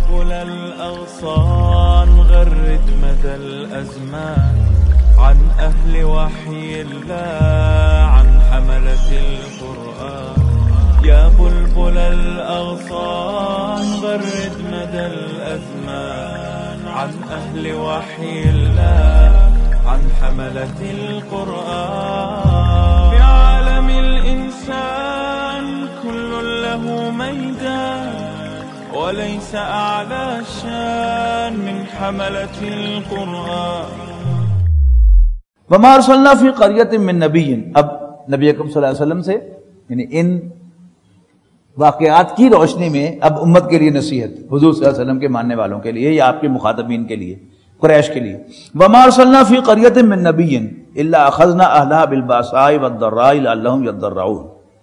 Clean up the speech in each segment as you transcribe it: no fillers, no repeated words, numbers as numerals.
بلبل الأغصان غرد مدى الأزمان عن أهل وحي الله عن حملة القرآن. يا بلبل الأغصان غرد مدى الأزمان عن أهل وحي الله عن حملة القرآن. في عالم الإنسان كل له ميدان وليس أعلى الشان من حملة القرآن. وما ارسلنا فی قریۃ من نبی. اب نبی اکرم صلی اللہ علیہ وسلم سے یعنی ان واقعات کی روشنی میں اب امت کے لیے نصیحت، حضور صلی اللہ علیہ وسلم کے ماننے والوں کے لیے یا آپ کے مخاطبین کے لیے، قریش کے لیے. وما ارسلنا فی قریۃ من نبی الا اخذنا اہلها بالباساء والضراء لعلهم يضرعون.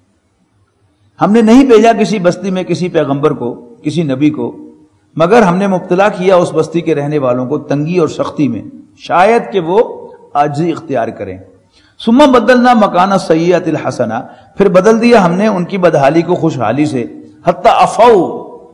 ہم نے نہیں بھیجا کسی بستی میں کسی پیغمبر کو، کسی نبی کو، مگر ہم نے مبتلا کیا اس بستی کے رہنے والوں کو تنگی اور سختی میں، شاید کہ وہ عاجزی اختیار کریں. ثم بدلنا مکان السیئۃ الحسنہ، پھر بدل دیا ہم نے ان کی بدحالی کو خوشحالی سے، حتی عفوا،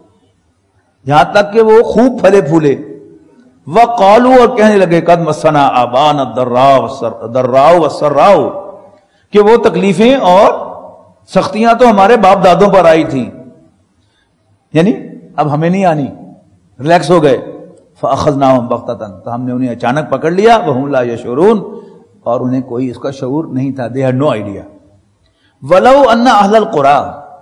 یہاں تک کہ وہ خوب پھلے پھولے. وقالوا، اور کہنے لگے قد مسنا آبانا الضراء والسراء، کہ وہ تکلیفیں اور سختیاں تو ہمارے باپ دادوں پر آئی تھیں، یعنی اب ہمیں نہیں آنی، ریلیکس ہو گئے. فاخذناہم بغتۃ، تو ہم نے انہیں اچانک پکڑ لیا، وہم لا یشعرون، اور انہیں کوئی اس کا شعور نہیں تھا، دے ہیڈ نو آئیڈیا. ولو ان اہل القری،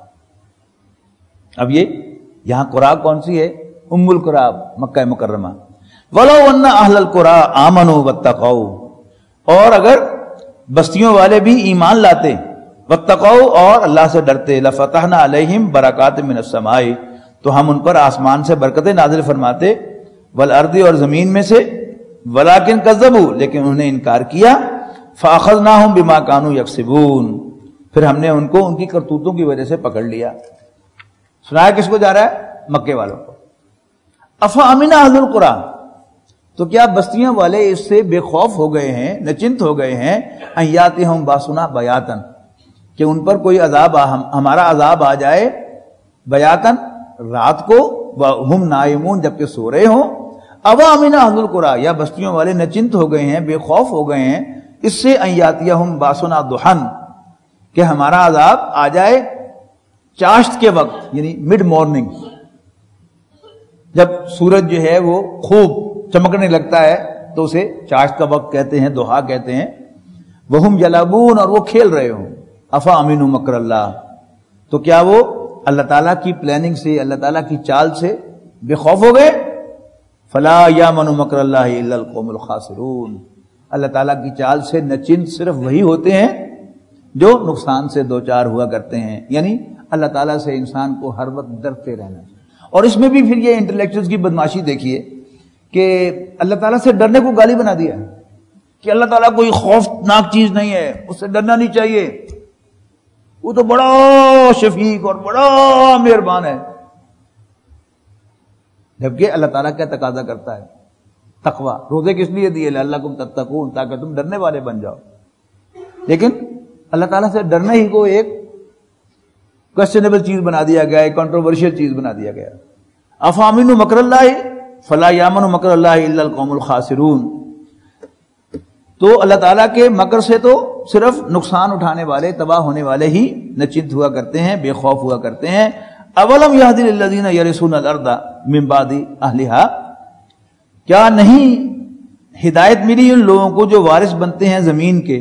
اب یہ یہاں قرا کون سی ہے؟ ام القری، مکہ مکرمہ. ولو ان اہل القری آمنوا واتقوا، اور اگر بستیوں والے بھی ایمان لاتے، واتقوا، اور اللہ سے ڈرتے، لفتحنا علیہم برکات من السماء، تو ہم ان پر آسمان سے برکتیں نازل فرماتے، والارض، اور زمین میں سے، ولکن کذبوا، لیکن انہوں نے انکار کیا. فاخذناہم بما كانوا یکسبون، پھر ہم نے ان کو ان کی کرتوتوں کی وجہ سے پکڑ لیا. سنایا کس کو جا رہا ہے؟ مکے والوں کو. افامن اہل القری، تو کیا بستیاں والے اس سے بے خوف ہو گئے ہیں، نچنت ہو گئے ہیں، ان یاتہم باسنا بیاتن، کہ ان پر کوئی عذاب، ہمارا عذاب آ جائے، بیاتن، رات کو، وہم نائمون، جبکہ سو رہے ہوں. اوامن اہل القری، یا بستیوں والے نچنت ہو گئے ہیں، بے خوف ہو گئے ہیں اس سے، ان یاتیہم باسنا ضحی، کہ ہمارا عذاب آ جائے چاشت کے وقت، یعنی مڈ مارننگ، جب سورج جو ہے وہ خوب چمکنے لگتا ہے تو اسے چاشت کا وقت کہتے ہیں، ضحیٰ کہتے ہیں. وہم یلعبون، اور وہ کھیل رہے ہوں. افا امنوا مکر اللہ، تو کیا وہ اللہ تعالیٰ کی پلاننگ سے، اللہ تعالیٰ کی چال سے بے خوف ہو گئے؟ فلا یامن مکر اللہ الا القوم الخاسرون، اللہ تعالیٰ کی چال سے نچنت صرف وہی ہوتے ہیں جو نقصان سے دوچار ہوا کرتے ہیں. یعنی اللہ تعالیٰ سے انسان کو ہر وقت ڈرتے رہنا چاہیے. اور اس میں بھی پھر یہ انٹلیکچوئلز کی بدماشی دیکھیے کہ اللہ تعالیٰ سے ڈرنے کو گالی بنا دیا کہ اللہ تعالیٰ کوئی خوفناک چیز نہیں ہے، اس سے ڈرنا نہیں چاہیے، وہ تو بڑا شفیق اور بڑا مہربان ہے. جبکہ اللہ تعالیٰ کیا تقاضا کرتا ہے؟ تقوی. روزے کس لیے دیے؟ لعلکم تتقون، تاکہ تم ڈرنے والے بن جاؤ. لیکن اللہ تعالیٰ سے ڈرنا ہی کو ایک کوسچنیبل چیز بنا دیا گیا، ایک کنٹروورشل چیز بنا دیا گیا. افامنوا مکر اللہ فلا یامن مکر اللہ الا القوم الخاسرون. تو اللہ تعالیٰ کے مکر سے تو صرف نقصان اٹھانے والے، تباہ ہونے والے ہی نچنت ہوا کرتے ہیں، بے خوف ہوا کرتے ہیں. اولم یہدی للذین یرثون الارض من بعد اہلہا، کیا نہیں ہدایت ملی ان لوگوں کو جو وارث بنتے ہیں زمین کے،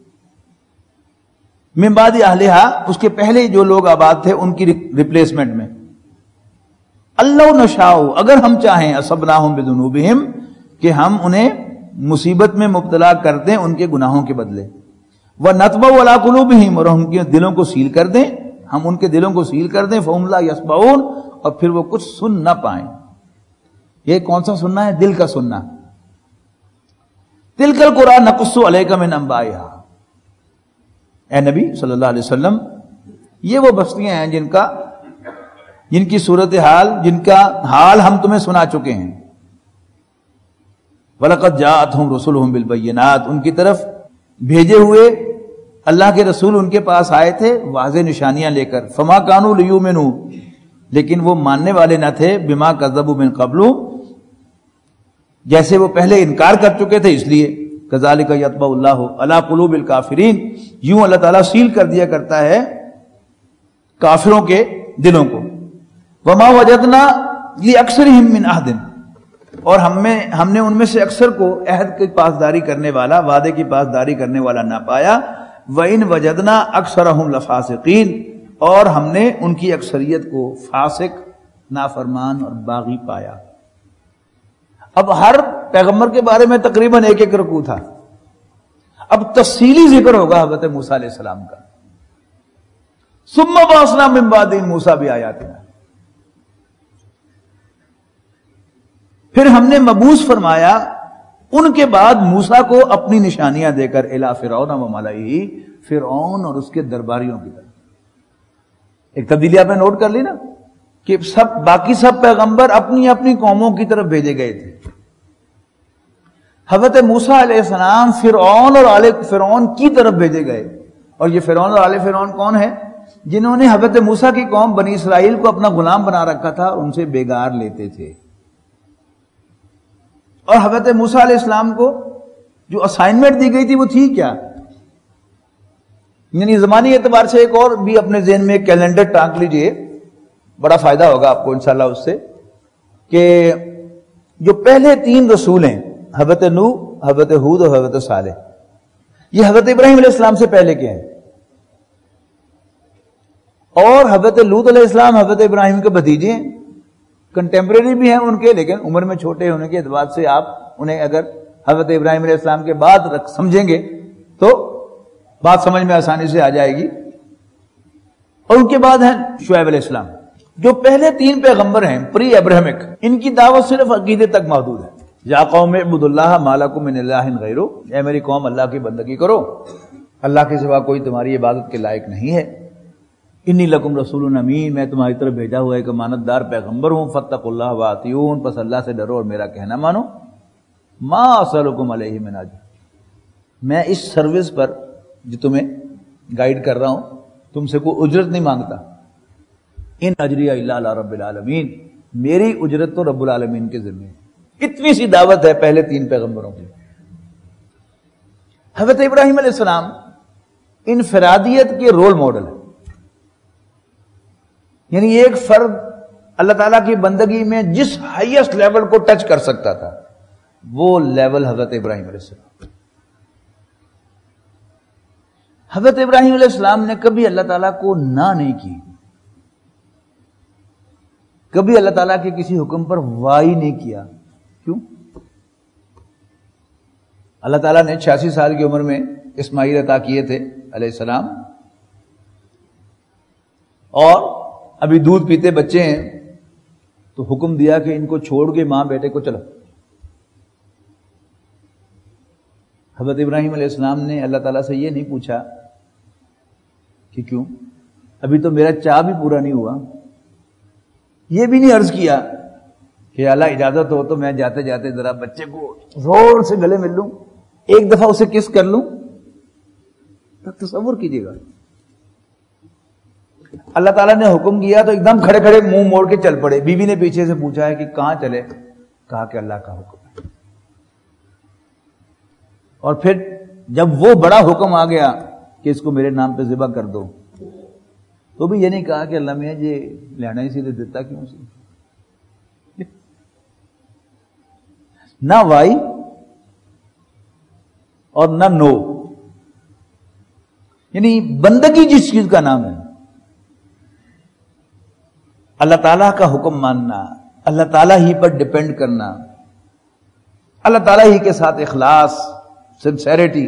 من بعد اہلہا، اس کے پہلے جو لوگ آباد تھے ان کی ریپلیسمنٹ میں. اللہ نشاء، اگر ہم چاہیں، اصبناہم بذنوبہم، کہ ہم انہیں مصیبت میں مبتلا کر دیں ان کے گناہوں کے بدلے. وَنَطْبَعُ عَلَىٰ قُلُوبِهِمْ، اور ہم ان کے دلوں کو سیل کر دیں، ہم ان کے دلوں کو سیل کر دیں. فَهُمْ لَا يَسْمَعُونَ، اور پھر وہ کچھ سن نہ پائیں. یہ کون سا سننا ہے؟ دل کا سننا. تِلْكَ الْقُرَىٰ نَقُصُّ عَلَيْكَ مِنْ أَنْبَائِهَا، اے نبی صلی اللہ علیہ وسلم، یہ وہ بستیاں ہیں جن کی صورتحال، جن کا حال ہم تمہیں سنا چکے ہیں. وَلَقَدْ جَاءَتْهُمْ رُسُلُهُمْ بِالْبَيِّنَاتِ، ان کی طرف بھیجے ہوئے اللہ کے رسول ان کے پاس آئے تھے واضح نشانیاں لے کر. فَمَا كَانُوا لِيُؤْمِنُوا، لیکن وہ ماننے والے نہ تھے، بما کذبوا من قبل، جیسے وہ پہلے انکار کر چکے تھے، اس لیے کذالک یطبع اللہ علی قلوب الکافرین، یوں اللہ تعالیٰ سیل کر دیا کرتا ہے کافروں کے دلوں کو. وما وجدنا لاکثرہم من عہد، اور ہم نے ان میں سے اکثر کو عہد کی پاسداری کرنے والا، وعدے کی پاسداری کرنے والا نہ پایا. وَإِن وَجَدْنَا أَكْثَرَهُمْ لَفَاسِقِينَ، اور ہم نے ان کی اکثریت کو فاسق، نافرمان اور باغی پایا. اب ہر پیغمبر کے بارے میں تقریباً ایک ایک رکوع تھا. اب تفصیلی ذکر ہوگا حضرت موسیٰ علیہ السلام کا. ثُمَّ بَعَثْنَا مِن بَعْدِهِم مُوسَىٰ بِآيَاتِنَا، پھر ہم نے مبعوث فرمایا ان کے بعد موسیٰ کو اپنی نشانیاں دے کر الی فرعون و ملئہ، فرعون اور اس کے درباریوں کی طرف. ایک تبدیلی آپ نے نوٹ کر لی نا کہ باقی سب پیغمبر اپنی اپنی قوموں کی طرف بھیجے گئے تھے. حضرت موسیٰ علیہ السلام فرعون اور آل فرعون کی طرف بھیجے گئے. اور یہ فرعون اور آل فرعون کون ہے؟ جنہوں نے حضرت موسیٰ کی قوم بنی اسرائیل کو اپنا غلام بنا رکھا تھا، ان سے بیگار لیتے تھے. اور حضرت موسیٰ علیہ السلام کو جو اسائنمنٹ دی گئی تھی وہ تھی کیا؟ یعنی زمانی اعتبار سے ایک اور بھی اپنے ذہن میں کیلنڈر ٹانک لیجئے، بڑا فائدہ ہوگا آپ کو انشاءاللہ اس سے، کہ جو پہلے 3 رسول ہیں، حضرت نوح، حضرت ہود اور حضرت صالح، یہ حضرت ابراہیم علیہ السلام سے پہلے کے ہیں. اور حضرت لوط علیہ السلام حضرت ابراہیم کے بھتیجے ہیں، کنٹمپریری بھی ہیں ان کے، لیکن عمر میں چھوٹے ہونے کے اعتبار سے آپ انہیں اگر حضرت ابراہیم علیہ السلام کے بعد سمجھیں گے تو بات سمجھ میں آسانی سے آ جائے گی. اور ان کے بعد ہیں شعیب علیہ السلام. جو پہلے 3 پیغمبر ہیں پری ابراہمک، ان کی دعوت صرف عقیدے تک محدود ہے. یا قوم اعبدوا اللہ ما لکم من الہ غیرہ، اے میری قوم اللہ کی بندگی کرو، اللہ کے سوا کوئی تمہاری عبادت کے لائق نہیں ہے. انی لکم رسول امین، میں تمہاری طرف بھیجا ہوا ایک امانت دار پیغمبر ہوں. فاتقوا اللہ واطیعون، پس اللہ سے ڈرو اور میرا کہنا مانو. ما اسألکم علیہ من اجر، میں اس سروس پر جو تمہیں گائیڈ کر رہا ہوں تم سے کوئی اجرت نہیں مانگتا. ان اجری الا علی رب العالمین، میری اجرت تو رب العالمین کے ذمہ ہے. اتنی سی دعوت ہے پہلے 3 پیغمبروں کی. حضرت ابراہیم علیہ السلام انفرادیت کے رول ماڈل ہے. یعنی ایک فرد اللہ تعالیٰ کی بندگی میں جس ہائیسٹ لیول کو ٹچ کر سکتا تھا وہ لیول حضرت ابراہیم علیہ السلام. حضرت ابراہیم علیہ السلام نے کبھی اللہ تعالیٰ کو نہ نہیں کی، کبھی اللہ تعالیٰ کے کسی حکم پر وائی نہیں کیا. کیوں؟ اللہ تعالیٰ نے 86 سال کی عمر میں اسماعیل عطا کیے تھے علیہ السلام، اور ابھی دودھ پیتے بچے ہیں تو حکم دیا کہ ان کو چھوڑ کے ماں بیٹے کو چلو. حضرت ابراہیم علیہ السلام نے اللہ تعالیٰ سے یہ نہیں پوچھا کہ کیوں، ابھی تو میرا چاہ بھی پورا نہیں ہوا. یہ بھی نہیں عرض کیا کہ اللہ اجازت ہو تو میں جاتے جاتے ذرا بچے کو زور سے گلے مل لوں، ایک دفعہ اسے کس کر لوں. تصور کیجیے گا، اللہ تعالیٰ نے حکم کیا تو ایک دم کھڑے کھڑے منہ موڑ کے چل پڑے. بیوی نے پیچھے سے پوچھا ہے کہ کہاں چلے، کہا کہ اللہ کا حکم ہے. اور پھر جب وہ بڑا حکم آ گیا کہ اس کو میرے نام پہ ذبح کر دو تو بھی یہ نہیں کہا کہ اللہ میں یہ لینا ہی سیدھے دیتا کیوں سے. نہ وائی اور نہ نو، یعنی بندگی جس چیز کا نام ہے، اللہ تعالیٰ کا حکم ماننا، اللہ تعالیٰ ہی پر ڈپینڈ کرنا، اللہ تعالیٰ ہی کے ساتھ اخلاص، سنسیریٹی،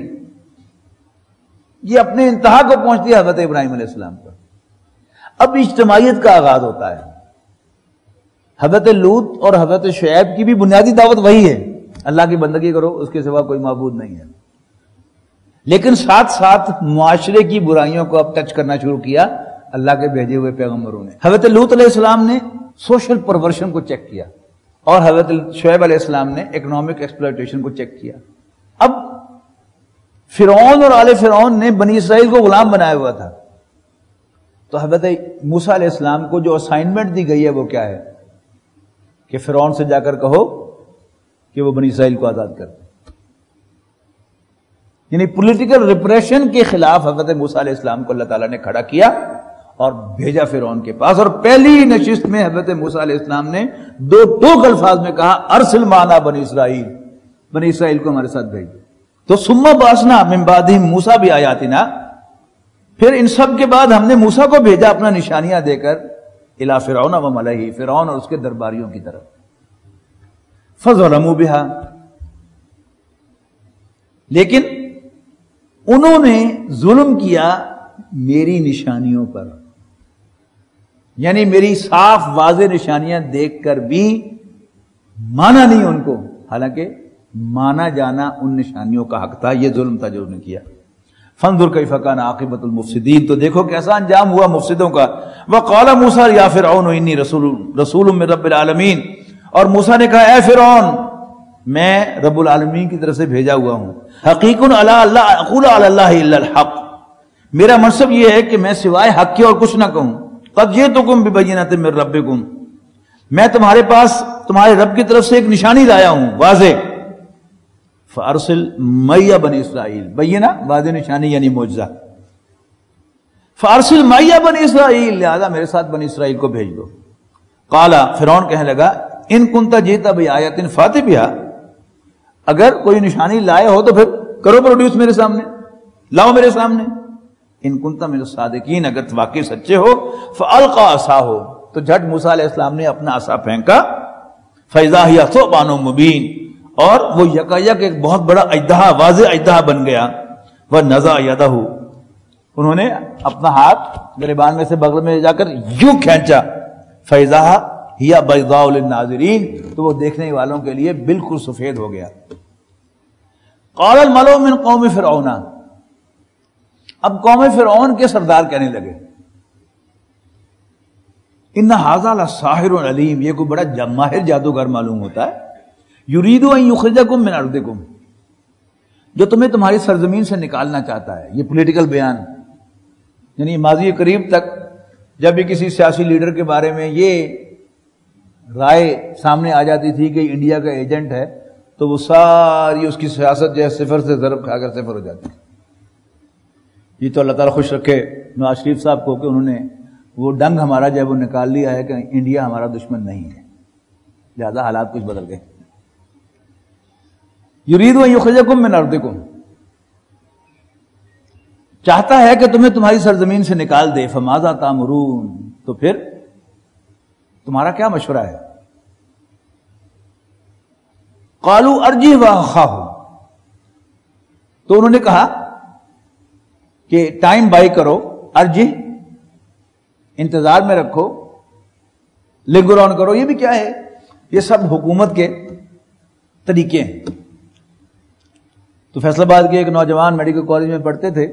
یہ اپنے انتہا کو پہنچتی ہے حضرت ابراہیم علیہ السلام پر. اب اجتماعیت کا آغاز ہوتا ہے. حضرت لوط اور حضرت شعیب کی بھی بنیادی دعوت وہی ہے، اللہ کی بندگی کرو، اس کے سوا کوئی معبود نہیں ہے. لیکن ساتھ ساتھ معاشرے کی برائیوں کو اب ٹچ کرنا شروع کیا اللہ کے بھیجے ہوئے پیغمبروں نے. حضرت لوط علیہ السلام نے سوشل پرورشن کو چیک کیا اور حضرت شعیب علیہ السلام نے اکنامک ایکسپلائٹیشن کو چیک کیا. اب فرعون اور آل فرعون نے بنی اسرائیل کو غلام بنایا ہوا تھا، تو تو حضرت موسیٰ علیہ السلام کو جو اسائنمنٹ دی گئی ہے وہ کیا ہے کہ فرعون سے جا کر کہو کہ وہ بنی اسرائیل کو آزاد کر دے. یعنی پولیٹیکل ریپریشن کے خلاف حضرت موسیٰ علیہ السلام کو اللہ تعالیٰ نے کھڑا کیا اور بھیجا فرعون کے پاس. اور پہلی نشست میں حضرت موسیٰ علیہ السلام نے دو ٹوک الفاظ میں کہا ارسل معنا بنی اسرائیل، بنی اسرائیل کو ہمارے ساتھ بھیج دو. تو ثم بعثنا من بعدہم موسیٰ بآیاتنا، پھر ان سب کے بعد ہم نے موسیٰ کو بھیجا اپنا نشانیاں دے کر الی فرعون و ملئہ، فرعون اور اس کے درباریوں کی طرف. فظلموا بہا، لیکن انہوں نے ظلم کیا میری نشانیوں پر، یعنی میری صاف واضح نشانیاں دیکھ کر بھی مانا نہیں ان کو، حالانکہ مانا جانا ان نشانیوں کا حق تھا. یہ ظلم تھا جو انہوں نے کیا. فانظر کیف کان عاقبۃ المفسدین، تو دیکھو کیسا انجام ہوا مفسدوں کا. وقال موسیٰ یا فرعون انی رسول من رب العالمین، اور موسیٰ نے کہا اے فرعون میں رب العالمین کی طرف سے بھیجا ہوا ہوں. حقیق علی اللہ اقول علی اللہ الا الحق، میرا منصب یہ ہے کہ میں سوائے حق کے اور کچھ نہ کہوں. قد جئتکم ببینۃ من ربکم، میں تمہارے پاس تمہارے رب کی طرف سے ایک نشانی لایا ہوں واضح. فارسل معی بنی اسرائیل، بینہ واضح نشانی یعنی معجزہ. فارسل معی بنی اسرائیل، لہذا میرے ساتھ بنی اسرائیل کو بھیج دو. قال، فرعون کہنے لگا ان کنت جئت بآیۃ فات بہا، اگر کوئی نشانی لائے ہو تو پھر کرو پروڈیوس میرے سامنے، لاؤ میرے سامنے. ان کنت من الصادقین، اگر واقعی سچے ہو. فالقى عصاہ، تو جھٹ موسیٰ علیہ السلام نے اپنا عصا پھینکا. فاذا هي ثعبان مبین، اور وہ یکایک ایک بہت بڑا اژدہا، واضح اژدہا بن گیا. ونزع یدہ، انہوں نے اپنا ہاتھ گریبان میں سے بغل میں جا کر یوں کھینچا. فاذا هي بیضاء للناظرین، تو وہ دیکھنے والوں کے لیے بالکل سفید ہو گیا. قال الملأ من قوم فرعون، اب قوم فرعون کے سردار کہنے لگے ان ھذا لساحر علیم، یہ کوئی بڑا ماہر جادوگر معلوم ہوتا ہے. یرید ان یخرجکم من ارضکم، جو تمہیں تمہاری سرزمین سے نکالنا چاہتا ہے. یہ پولیٹیکل بیان، یعنی ماضی قریب تک جب بھی کسی سیاسی لیڈر کے بارے میں یہ رائے سامنے آ جاتی تھی کہ انڈیا کا ایجنٹ ہے تو وہ ساری اس کی سیاست جو ہے صفر سے ضرب کھا کر صفر ہو جاتی. یہ تو اللہ تعالیٰ خوش رکھے نواز شریف صاحب کو کہ انہوں نے وہ ڈنگ ہمارا جو ہے وہ نکال لیا ہے کہ انڈیا ہمارا دشمن نہیں ہے، لہذا حالات کچھ بدل گئے. یرید ان یخرجکم من ارضکم، چاہتا ہے کہ تمہیں تمہاری سرزمین سے نکال دے. فماذا تأمرون، تو پھر تمہارا کیا مشورہ ہے. قالوا ارجہ واخاہ، تو انہوں نے کہا کہ ٹائم بائی کرو، ارجہ انتظار میں رکھو، لنگر آن کرو. یہ بھی کیا ہے، یہ سب حکومت کے طریقے ہیں. تو فیصل آباد کے ایک نوجوان میڈیکل کالج میں پڑھتے تھے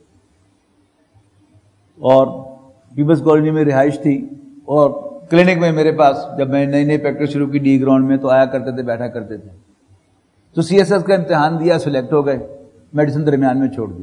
اور پیپلز کالونی میں رہائش تھی، اور کلینک میں میرے پاس جب میں نئی نئی پریکٹس شروع کی ڈی گراؤنڈ میں تو آیا کرتے تھے، بیٹھا کرتے تھے. تو سی ایس ایس کا امتحان دیا، سلیکٹ ہو گئے، میڈیسن درمیان میں چھوڑ دی.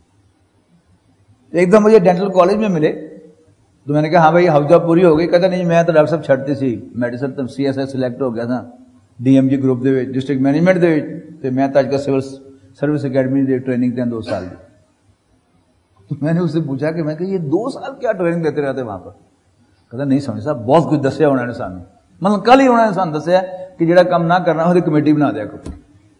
ایک دم مجھے ڈینٹل کالج میں ملے تو میں نے کہا ہاں بھائی ہاؤس جاب پوری ہو گئی. کہتا نہیں میں تو ڈاکٹر صاحب چھڑتی سی میڈیسن، تب سی ایس ایس سلیکٹ ہو گیا تھا ڈی ایم جی گروپ دے ڈسٹرکٹ مینجمنٹ دے تے میں تو اج کا سول سروس اکیڈمی دے ٹریننگ تے 2 سال دی. تو میں نے اس سے پوچھا کہ میں کہ یہ 2 سال کیا ٹریننگ دیتے رہتے وہاں پر. کہتا نہیں سمجھ صاحب بہت کچھ دسیا انہوں نے سامنے، مطلب کل ہی انہوں نے سان دسیا کہ جڑا کام نہ کرنا وہ کمیٹی بنا دیا کرو.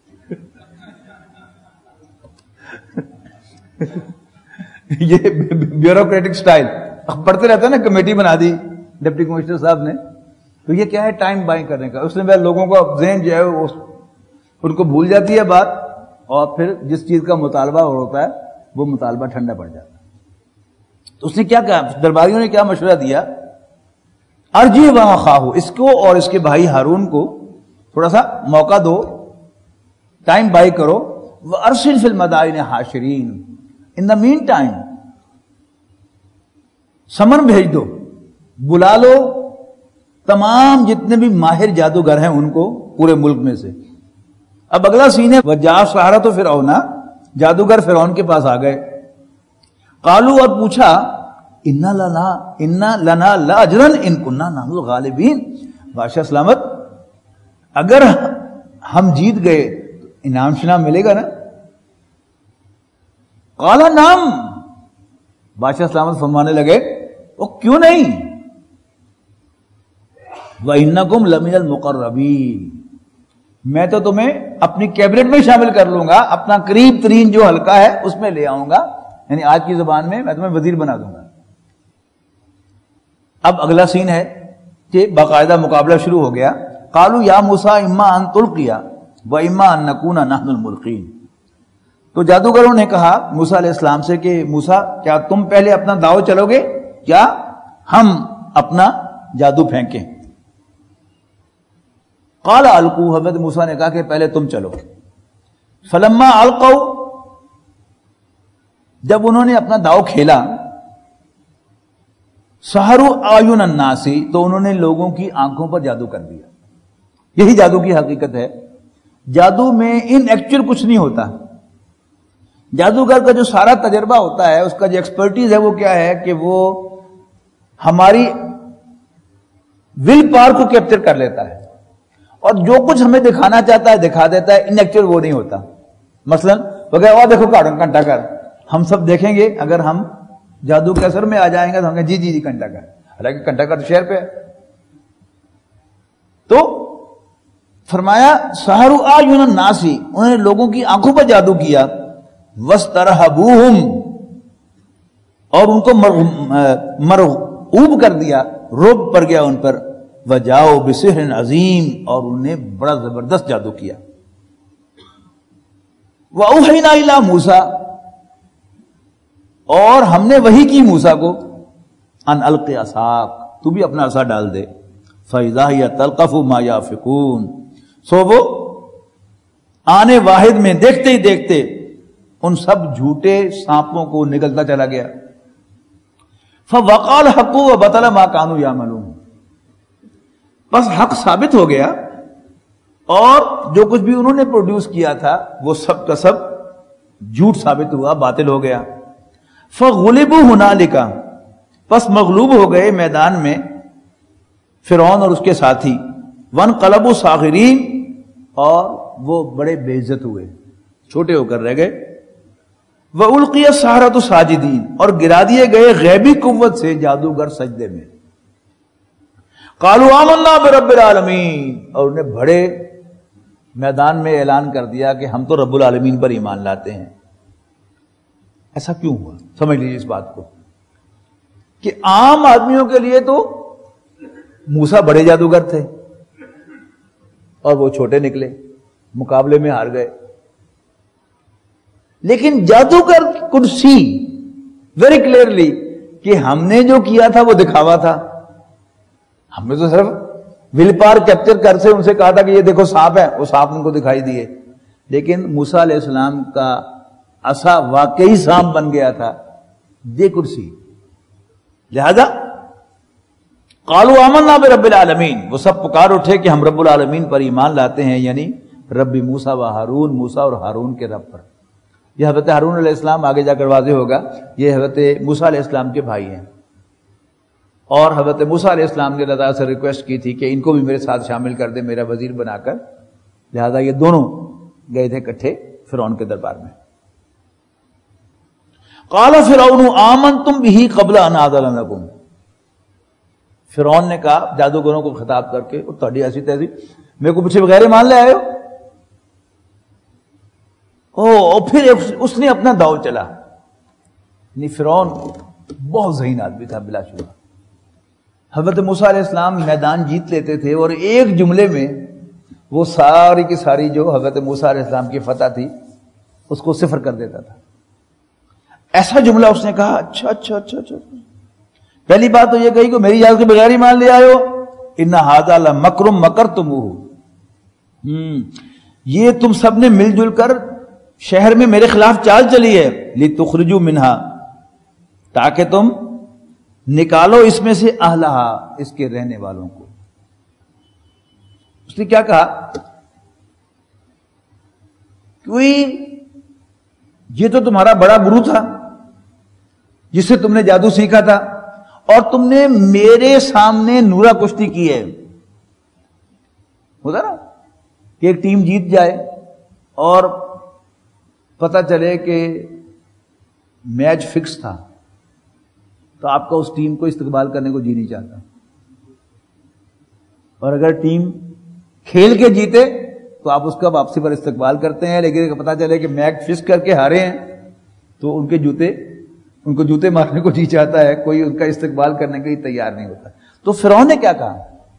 یہ بیوروکریٹک سٹائل پڑھتے رہتے ہیں نا، کمیٹی بنا دی ڈپٹی کمشنر صاحب نے. تو یہ کیا ہے، ٹائم بائنگ کرنے کا. اس میں لوگوں کا ذہن جو ہے ان کو بھول جاتی ہے بات، اور پھر جس چیز کا مطالبہ ہوتا ہے وہ مطالبہ ٹھنڈا پڑ جاتا ہے. تو اس نے کیا کہا، درباریوں نے کیا مشورہ دیا، ارجی وہاں خواہو، اس کو اور اس کے بھائی ہارون کو تھوڑا سا موقع دو، ٹائم بائی کرو. وارسل فی المدائن حاشرین، ان دا مین ٹائم سمن بھیج دو، بلا لو تمام جتنے بھی ماہر جادوگر ہیں ان کو پورے ملک میں سے. اب اگلا سین ہے وجاء السحرۃ فرعون، جادوگر فرعون کے پاس آ گئے. قالوا، اور پوچھا ان لنا لاجرن ان کننا نحن الغالبین، بادشاہ سلامت اگر ہم جیت گئے تو انعام شنام ملے گا نا؟ قال نعم، بادشاہ سلامت فرمانے لگے وہ کیوں نہیں، وَإِنَّكُمْ لَمِنَ الْمُقَرَّبِينَ، میں تو تمہیں اپنی کیبنٹ میں شامل کر لوں گا، اپنا قریب ترین جو حلقہ ہے اس میں لے آؤں گا، یعنی آج کی زبان میں تمہیں وزیر بنا دوں گا۔ اب اگلا سین ہے کہ باقاعدہ مقابلہ شروع ہو گیا۔ قالوا یا موسیٰ اما ان تلقی و اما ان نکون نحن الملقین، تو جادوگروں نے کہا موسیٰ علیہ السلام سے کہ موسیٰ کیا تم پہلے اپنا داؤ چلو گے یا ہم اپنا جادو پھینکیں؟ قال القوا، حضرت موسیٰ نے کہا کہ پہلے تم چلو۔ فلما القوا، جب انہوں نے اپنا داؤ کھیلا، سحروا اعین الناس، تو انہوں نے لوگوں کی آنکھوں پر جادو کر دیا۔ یہی جادو کی حقیقت ہے۔ جادو میں ان ایکچوئل کچھ نہیں ہوتا، جادوگر کا جو سارا تجربہ ہوتا ہے، اس کا جو ایکسپرٹیز ہے وہ کیا ہے کہ وہ ہماری ول پاور کو کیپچر کر لیتا ہے اور جو کچھ ہمیں دکھانا چاہتا ہے دکھا دیتا ہے، ان ایکچوئل وہ نہیں ہوتا۔ مثلا وہ کہ دیکھو گھنٹہ کر، ہم سب دیکھیں گے، اگر ہم جادو کے اثر میں آ جائیں گے تو ہم کہیں جی گھنٹہ کر، حالانکہ گھنٹہ کر شہر پہ ہے۔ تو فرمایا سحروا اعین الناس، انہوں نے لوگوں کی آنکھوں پر جادو کیا، واسترهبوهم، اور ان کو مرعوب کر دیا، رعب پڑ گیا ان پر، وجاؤ بسحر عظیم، اور انہیں بڑا زبردست جادو کیا۔ واوحینا الی موسیٰ، اور ہم نے وحی کی موسیٰ کو، ان القی عصاک، تو بھی اپنا عصا ڈال دے، فاذا ہی تلقف ما یافکون، سو وہ آنے واحد میں دیکھتے ہی دیکھتے ان سب جھوٹے سانپوں کو نگلتا چلا گیا۔ فوقع الحق وبطل ما كانوا يعملون، بس حق ثابت ہو گیا اور جو کچھ بھی انہوں نے پروڈیوس کیا تھا وہ سب کا سب جھوٹ ثابت ہوا، باطل ہو گیا۔ فغلبوا هنالك، بس مغلوب ہو گئے میدان میں فرعون اور اس کے ساتھی، وانقلبوا صاغرین، اور وہ بڑے بے عزت ہوئے، چھوٹے ہو کر رہ گئے۔ وَأُلْقِيَ السَّحَرَةُ ساجدین، اور گرا دیے گئے غیبی قوت سے جادوگر سجدے میں۔ قالوا آمنا برب العالمین، اور انہیں بڑے میدان میں اعلان کر دیا کہ ہم تو رب العالمین پر ایمان لاتے ہیں۔ ایسا کیوں ہوا؟ سمجھ لیجیے اس بات کو کہ عام آدمیوں کے لیے تو موسیٰ بڑے جادوگر تھے اور وہ چھوٹے نکلے، مقابلے میں ہار گئے، لیکن جادوگر could see very clearly کہ ہم نے جو کیا تھا وہ دکھاوا تھا، ہم نے تو صرف ول پاور کیپچر کر سے ان سے کہا تھا کہ یہ دیکھو سانپ ہے، وہ سانپ ان کو دکھائی دیے، لیکن موسیٰ علیہ السلام کا عصا واقعی سانپ بن گیا تھا، they could see۔ لہذا قالوا آمنا برب العالمین، وہ سب پکار اٹھے کہ ہم رب العالمین پر ایمان لاتے ہیں، یعنی رب موسیٰ و ہارون، موسیٰ اور ہارون کے رب پر۔ یہ حضرت ہارون علیہ السلام آگے جا کر واضح ہوگا، یہ حضرت موسیٰ علیہ السلام کے بھائی ہیں، اور حضرت موسیٰ علیہ السلام نے اللہ تعالیٰ سے ریکویسٹ کی تھی کہ ان کو بھی میرے ساتھ شامل کر دے میرا وزیر بنا کر، لہذا یہ دونوں گئے تھے اکٹھے فرعون کے دربار میں۔ قال فرعون آمنتم به قبل ان آذن لكم، فرعون نے کہا جادوگروں کو خطاب کر کے، تہاڈی ایسی تیسی میرے کو پیچھے بغیر مان لے آئے ہو؟ اور پھر اس نے اپنا داؤ چلا، یعنی فرعون بہت ذہین آدمی تھا بلا شبہ۔ حضرت موسیٰ علیہ السلام میدان جیت لیتے تھے اور ایک جملے میں وہ ساری کی ساری جو حضرت موسیٰ علیہ السلام کی فتح تھی اس کو صفر کر دیتا تھا۔ ایسا جملہ اس نے کہا، اچھا، پہلی بات تو یہ کہی کہ میری اجازت کے بغیر ہی مان لے آئے ہو، ان ھذا لمکر مکرتموہ، یہ تم سب نے مل جل کر شہر میں میرے خلاف چال چلی ہے، لتخرجوا منہا، تاکہ تم نکالو اس میں سے اہلہا، اس کے رہنے والوں کو۔ اس نے کیا کہا؟ کوئی یہ تو تمہارا بڑا گرو تھا، جس سے تم نے جادو سیکھا تھا، اور تم نے میرے سامنے نورا کشتی کی ہے. ہوتا نا کہ ایک ٹیم جیت جائے اور پتہ چلے کہ میچ فکس تھا، تو آپ کا اس ٹیم کو استقبال کرنے کو جی نہیں چاہتا. اور اگر ٹیم کھیل کے جیتے تو آپ اس کا واپسی پر استقبال کرتے ہیں، لیکن پتہ چلے کہ میچ فکس کر کے ہارے ہیں تو ان کو جوتے مارنے کو جی چاہتا ہے، کوئی ان کا استقبال کرنے کے لیے تیار نہیں ہوتا. تو فرعون نے کیا کہا؟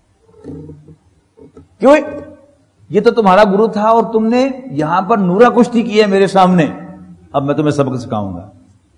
کیوں یہ تو تمہارا گرو تھا اور تم نے یہاں پر نورا کشتی کی ہے میرے سامنے، اب میں تمہیں سبق سکھاؤں گا.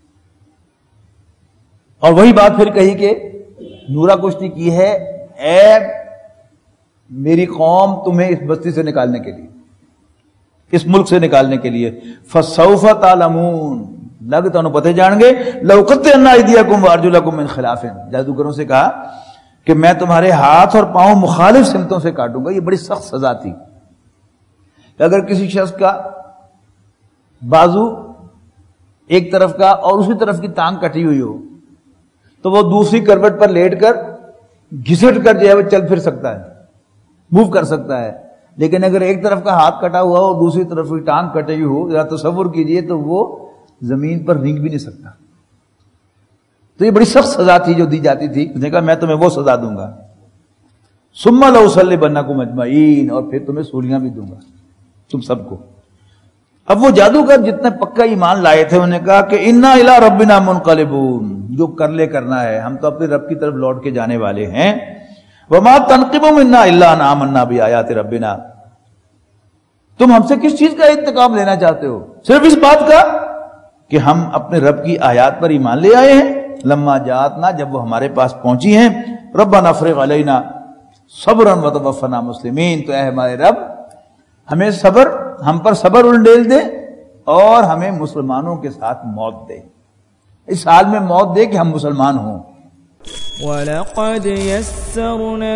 اور وہی بات پھر کہی کہ نورا کشتی کی ہے، اے میری قوم تمہیں اس بستی سے نکالنے کے لیے، اس ملک سے نکالنے کے لیے. فسوف تعلمون، لگ تو پتے جان گے، لأقطعن ایدیکم وارجلکم من خلاف. جادوگروں سے کہا کہ میں تمہارے ہاتھ اور پاؤں مخالف سمتوں سے کاٹوں گا. یہ بڑی سخت سزا تھی. اگر کسی شخص کا بازو ایک طرف کا اور اسی طرف کی ٹانگ کٹی ہوئی ہو تو وہ دوسری کروٹ پر لیٹ کر گھسٹ کر جو ہے وہ چل پھر سکتا ہے، موو کر سکتا ہے. لیکن اگر ایک طرف کا ہاتھ کٹا ہوا ہو اور دوسری طرف کی ٹانگ کٹی ہوئی ہو، ذرا تصور کیجئے، تو وہ زمین پر رینگ بھی نہیں سکتا. تو یہ بڑی سخت سزا تھی جو دی جاتی تھی. اس نے کہا میں تمہیں وہ سزا دوں گا. ثم لأصلبنکم اجمعین، اور پھر تمہیں سولیاں بھی دوں گا تم سب کو. اب وہ جادوگر جتنے پکا ایمان لائے تھے انہوں نے کہا کہ انا الی ربنا منقلبون، جو کر لے کرنا ہے، ہم تو اپنے رب کی طرف لوٹ کے جانے والے ہیں. وما تنقم منا الا ان آمنا بآیات ربنا، تم ہم سے کس چیز کا انتقام لینا چاہتے ہو؟ صرف اس بات کا کہ ہم اپنے رب کی آیات پر ایمان لے آئے ہیں. لما جاءتنا، جب وہ ہمارے پاس پہنچی ہیں. ربنا افرغ علینا صبرا وتوفنا مسلمین، تو اے ہمارے رب ہمیں ہم پر صبر انڈیل دے اور ہمیں مسلمانوں کے ساتھ موت دے، اس حال میں موت دے کہ ہم مسلمان ہوں. وَلَقَدْ يَسَّرْنَا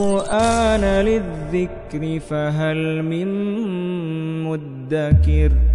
الْقُرْآنَ لِلذِّكْرِ فَهَلْ مِن مُّدَّكِرٍ